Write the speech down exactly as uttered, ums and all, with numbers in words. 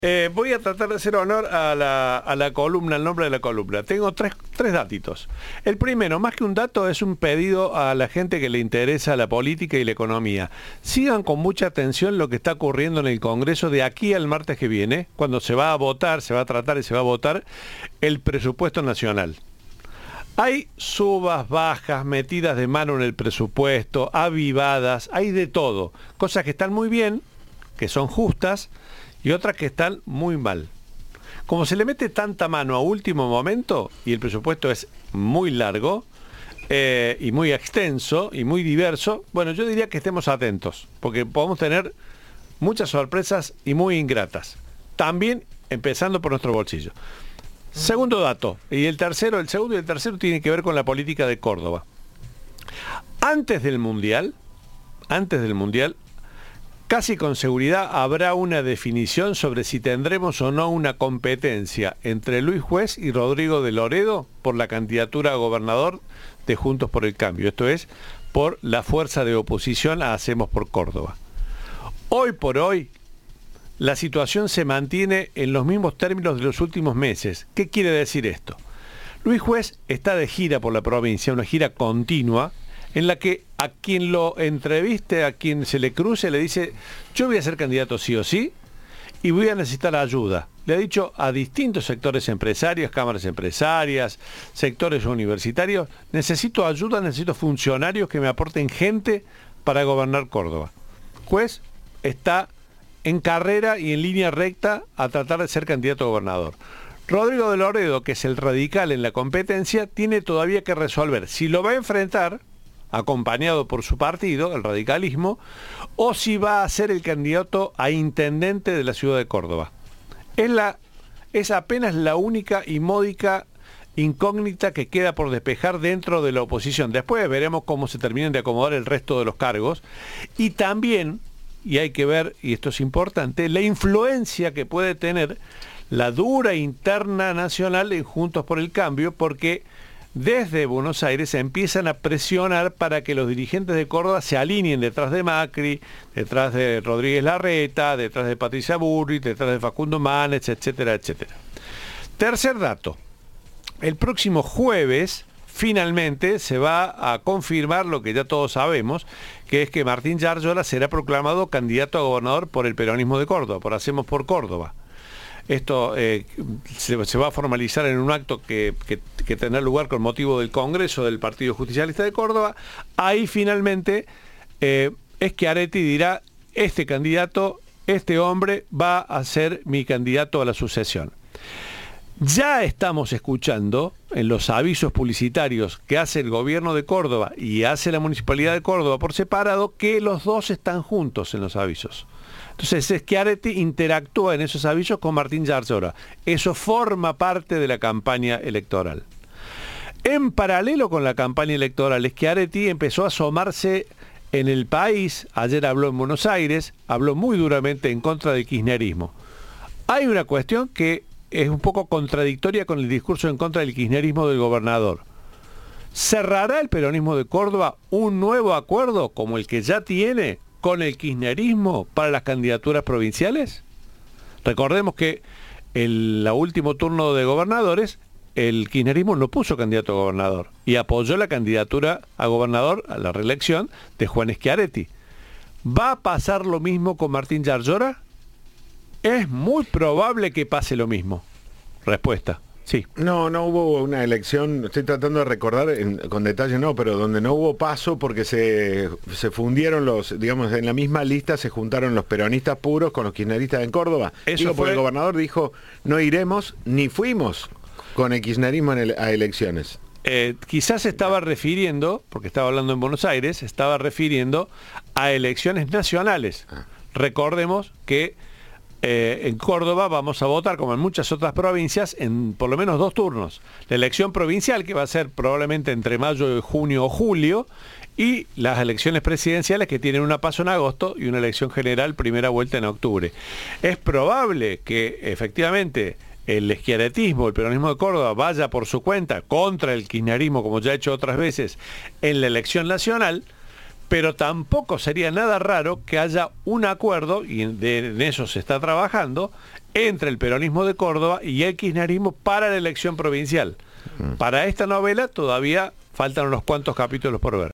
Eh, voy a tratar de hacer honor a la, a la columna, al nombre de la columna. Tengo tres, tres datitos. El primero, más que un dato, es un pedido a la gente que le interesa la política y la economía. Sigan con mucha atención lo que está ocurriendo en el Congreso de aquí al martes que viene, cuando se va a votar, se va a tratar y se va a votar el presupuesto nacional. Hay subas, bajas, metidas de mano en el presupuesto, avivadas, hay de todo. Cosas que están muy bien, que son justas, y otras que están muy mal. Como se le mete tanta mano a último momento, y el presupuesto es muy largo, eh, y muy extenso, y muy diverso, bueno, yo diría que estemos atentos, porque podemos tener muchas sorpresas y muy ingratas. También empezando por nuestro bolsillo. Segundo dato, y el tercero, el segundo y el tercero tienen que ver con la política de Córdoba. Antes del Mundial, antes del Mundial, casi con seguridad habrá una definición sobre si tendremos o no una competencia entre Luis Juez y Rodrigo de Loredo por la candidatura a gobernador de Juntos por el Cambio. Esto es, por la fuerza de oposición a Hacemos por Córdoba. Hoy por hoy, la situación se mantiene en los mismos términos de los últimos meses. ¿Qué quiere decir esto? Luis Juez está de gira por la provincia, una gira continua, en la que a quien lo entreviste, a quien se le cruce, le dice, yo voy a ser candidato sí o sí, y voy a necesitar ayuda. Le ha dicho a distintos sectores empresarios, cámaras empresarias, sectores universitarios, necesito ayuda, necesito funcionarios que me aporten gente para gobernar Córdoba. Juez está en carrera y en línea recta a tratar de ser candidato a gobernador. Rodrigo de Loredo, que es el radical en la competencia, tiene todavía que resolver si lo va a enfrentar acompañado por su partido, el radicalismo, o si va a ser el candidato a intendente de la ciudad de Córdoba. Es, la, es apenas la única y módica incógnita que queda por despejar dentro de la oposición. Después veremos cómo se terminan de acomodar el resto de los cargos. Y también, y hay que ver, y esto es importante, la influencia que puede tener la dura interna nacional en Juntos por el Cambio, porque desde Buenos Aires empiezan a presionar para que los dirigentes de Córdoba se alineen detrás de Macri, detrás de Rodríguez Larreta, detrás de Patricia Bullrich, detrás de Facundo Manes, etcétera, etcétera. Tercer dato. El próximo jueves, finalmente, se va a confirmar lo que ya todos sabemos, que es que Martín Yarlora será proclamado candidato a gobernador por el peronismo de Córdoba, por Hacemos por Córdoba. Esto eh, se, se va a formalizar en un acto que, que, que tendrá lugar con motivo del Congreso del Partido Justicialista de Córdoba. Ahí finalmente eh, Schiaretti dirá, este candidato, este hombre va a ser mi candidato a la sucesión. Ya estamos escuchando en los avisos publicitarios que hace el gobierno de Córdoba y hace la Municipalidad de Córdoba por separado, que los dos están juntos en los avisos. Entonces Schiaretti interactúa en esos avisos con Martín Yarlora. Eso forma parte de la campaña electoral. En paralelo con la campaña electoral, Schiaretti empezó a asomarse en el país. Ayer habló en Buenos Aires, habló muy duramente en contra del kirchnerismo. Hay una cuestión que es un poco contradictoria con el discurso en contra del kirchnerismo del gobernador. ¿Cerrará el peronismo de Córdoba un nuevo acuerdo como el que ya tiene con el kirchnerismo para las candidaturas provinciales? Recordemos que en el último turno de gobernadores, el kirchnerismo no puso candidato a gobernador y apoyó la candidatura a gobernador, a la reelección, de Juan Schiaretti. ¿Va a pasar lo mismo con Martín Yarlora? Es muy probable que pase lo mismo. Respuesta. Sí. No, no hubo una elección, estoy tratando de recordar en, con detalle, no, pero donde no hubo paso porque se, se fundieron los, digamos, en la misma lista se juntaron los peronistas puros con los kirchneristas en Córdoba. Eso Digo, fue... porque el gobernador dijo, no iremos ni fuimos con el kirchnerismo en el, a elecciones. Eh, quizás se estaba refiriendo, porque estaba hablando en Buenos Aires, se estaba refiriendo a elecciones nacionales. Ah. Recordemos que Eh, en Córdoba vamos a votar, como en muchas otras provincias, en por lo menos dos turnos. La elección provincial, que va a ser probablemente entre mayo, junio o julio, y las elecciones presidenciales, que tienen una paso en agosto y una elección general primera vuelta en octubre. Es probable que efectivamente el schiarettismo, el peronismo de Córdoba, vaya por su cuenta contra el kirchnerismo, como ya ha hecho otras veces, en la elección nacional, pero tampoco sería nada raro que haya un acuerdo, y de, en eso se está trabajando, entre el peronismo de Córdoba y el kirchnerismo para la elección provincial. Mm. Para esta novela todavía faltan unos cuantos capítulos por ver.